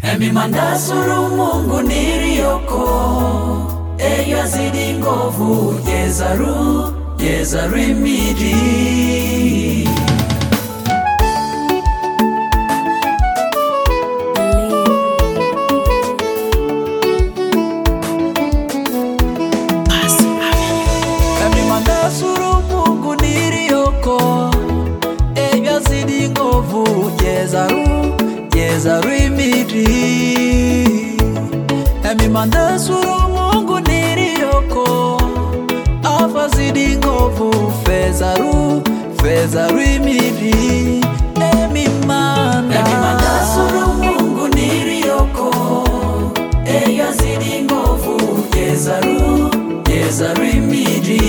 Emi mandasuru Mungu nirioko, eyo azidi ngovu, Yezaru imidi. Emi mandasuru Mungu nirioko, eyo azidi ngovu, Yezaru imidi. Emi mandasuru Mungu nirioko, afazidi ngovu, Fezaru imidi. Emi mandasuru Mungu nirioko, eyo azidi ngovu, Yezaru imidi.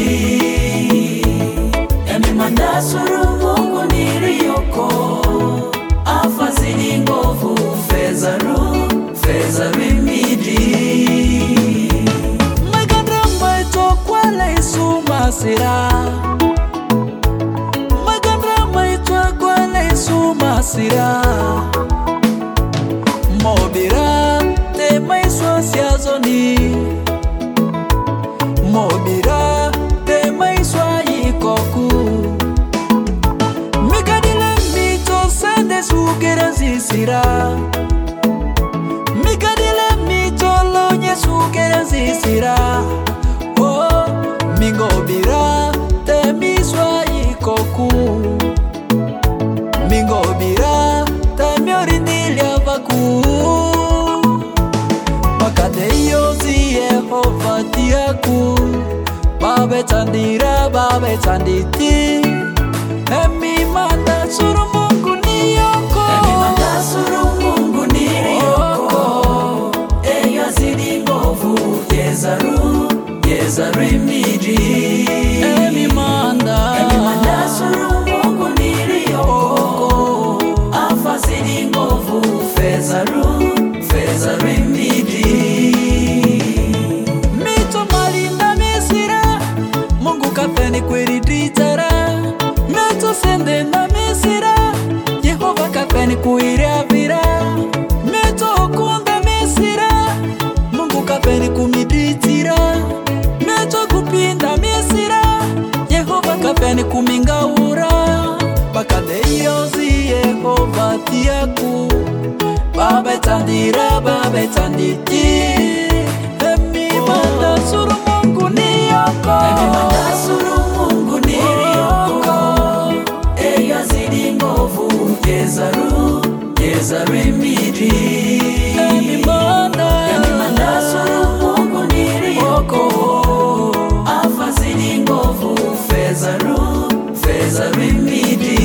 Emi mandasuru Mungu nirioko, afazidi ngovu, Fezaru imidi. Magandra ito kwala Yesu masira, Magandra ito kwala Yesu masira. Mobira te maiswa siazoni, Mobira te maiswa yikoku. Mikadile mito sende sukera zisira, Mikadile mito lonye sukera zisira. Oh, mingobira te miswa yikoku, Mingobira te mioridilia vaku. Makadeyo zi Yehova tiaku, Babe tanditi. Emi mandasuru Mungu niyoko, Emi mandasuru Mungu niyoko, eyo azidi ngovu, Yezaru imidi. Emi mandasuru Mungu niyoko, afazidi ngovu, Fezaru imidi. Mito malinda misira, Mungu kapeni kweri ditara. Mito sende na misira, Yehova kapeni kuirea vira. Mito okunda misira, Mungu kapeni kumiditira. Mito kupinda misira, Yehova kapeni kumingaura. Bakadeyo zi Yehova tiaku, Babe tanditi. Emi mandasuru Mungu niyoko, Emi mandasuru Mungu niyoko, eyo azidi ngovu, Yezaru imidi. Emi mandasuru Mungu niyoko, afazidi ngovu, Fezaru imidi.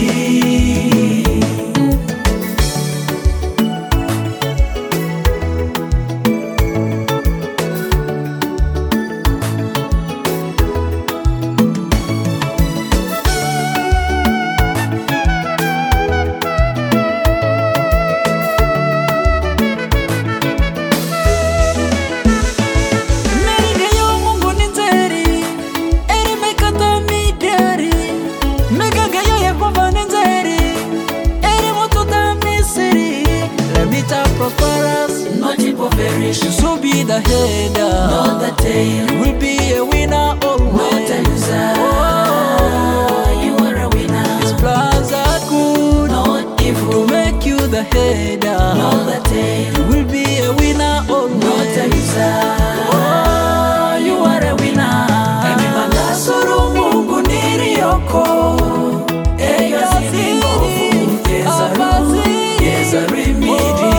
So be the header, not the tail. You will be a winner always, not a loser. Oh, you are a winner. His plans are good, not evil, to make you the header, not the tail. You will be a winner always, not a loser. Oh, you are a winner. Emi mandasuru Mungu nirioko, eyo azidi ngovu, Yezaru imidi.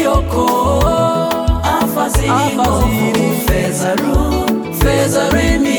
Afazidi ngovu, Fezaru imidi.